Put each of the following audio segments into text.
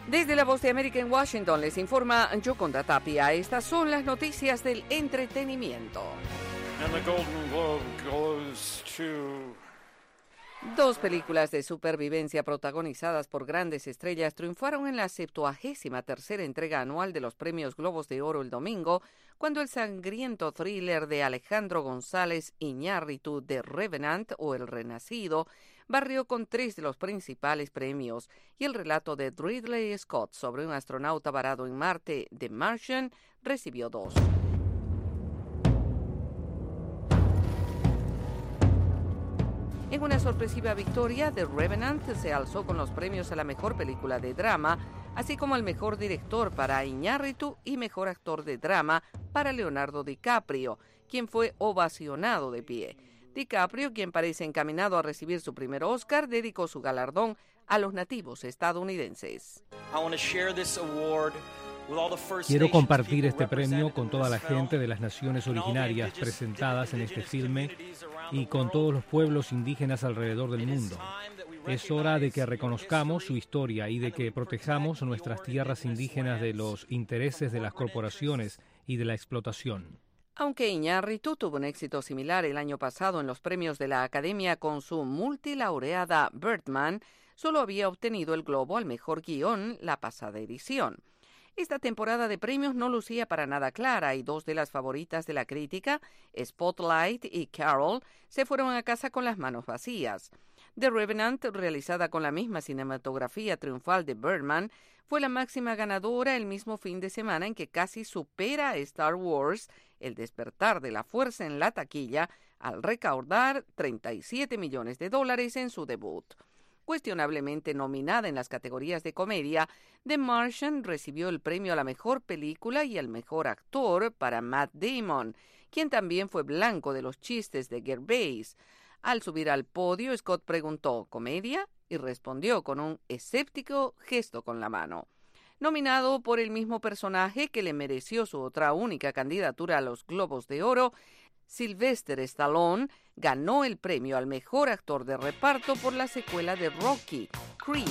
Desde la Voz de América en Washington les informa Yoconda Tapia. Estas son las noticias del entretenimiento. And the Golden Globe goes to... Dos películas de supervivencia protagonizadas por grandes estrellas triunfaron en la 73ª entrega anual de los Premios Globos de Oro el domingo, cuando el sangriento thriller de Alejandro González Iñárritu, The Revenant o El Renacido, barrió con 3 de los principales premios, y el relato de Ridley Scott sobre un astronauta varado en Marte, The Martian, recibió 2. En una sorpresiva victoria, The Revenant se alzó con los premios a la mejor película de drama, así como el mejor director para Iñárritu y mejor actor de drama para Leonardo DiCaprio, quien fue ovacionado de pie. DiCaprio, quien parece encaminado a recibir su primer Oscar, dedicó su galardón a los nativos estadounidenses. Quiero compartir este premio con toda la gente de las naciones originarias presentadas en este filme y con todos los pueblos indígenas alrededor del mundo. Es hora de que reconozcamos su historia y de que protejamos nuestras tierras indígenas de los intereses de las corporaciones y de la explotación. Aunque Iñárritu tuvo un éxito similar el año pasado en los premios de la Academia con su multilaureada Birdman, solo había obtenido el Globo al mejor guión la pasada edición. Esta temporada de premios no lucía para nada clara y 2 de las favoritas de la crítica, Spotlight y Carol, se fueron a casa con las manos vacías. The Revenant, realizada con la misma cinematografía triunfal de Birdman, fue la máxima ganadora el mismo fin de semana en que casi supera a Star Wars, El despertar de la fuerza en la taquilla, al recaudar $37 millones en su debut. Cuestionablemente nominada en las categorías de comedia, The Martian recibió el premio a la mejor película y al mejor actor para Matt Damon, quien también fue blanco de los chistes de Gervais. Al subir al podio, Scott preguntó ¿comedia? Y respondió con un escéptico gesto con la mano. Nominado por el mismo personaje que le mereció su otra única candidatura a los Globos de Oro, Sylvester Stallone ganó el premio al mejor actor de reparto por la secuela de Rocky, Creed.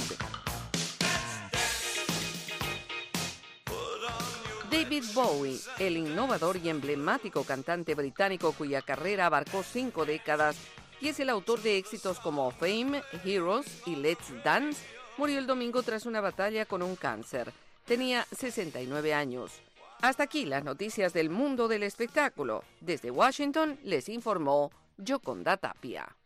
David Bowie, el innovador y emblemático cantante británico cuya carrera abarcó 5 décadas y es el autor de éxitos como Fame, Heroes y Let's Dance, murió el domingo tras una batalla con un cáncer. Tenía 69 años. Hasta aquí las noticias del mundo del espectáculo. Desde Washington les informó Yoconda Tapia.